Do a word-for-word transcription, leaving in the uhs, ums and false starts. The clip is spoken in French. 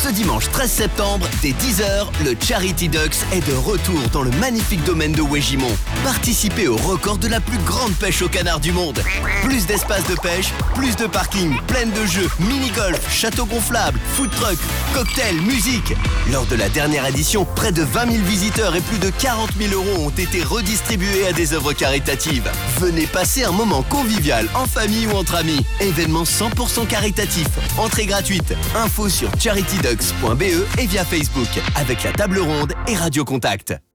Ce dimanche treize septembre, dès dix heures, le Charity Ducks est de retour dans le magnifique domaine de Wégimont. Participez au record de la plus grande pêche au canard du monde. Plus d'espace de pêche, plus de parking, plein de jeux, mini-golf, château gonflable, food truck, cocktail, musique. Lors de la dernière édition, près de vingt mille visiteurs et plus de quarante mille euros ont été redistribués à des œuvres caritatives. Venez passer un moment convivial en famille ou entre amis. Événement cent pour cent caritatif. Entrée gratuite. Info sur charity ducks point b e et via Facebook avec la table ronde et Radio Contact.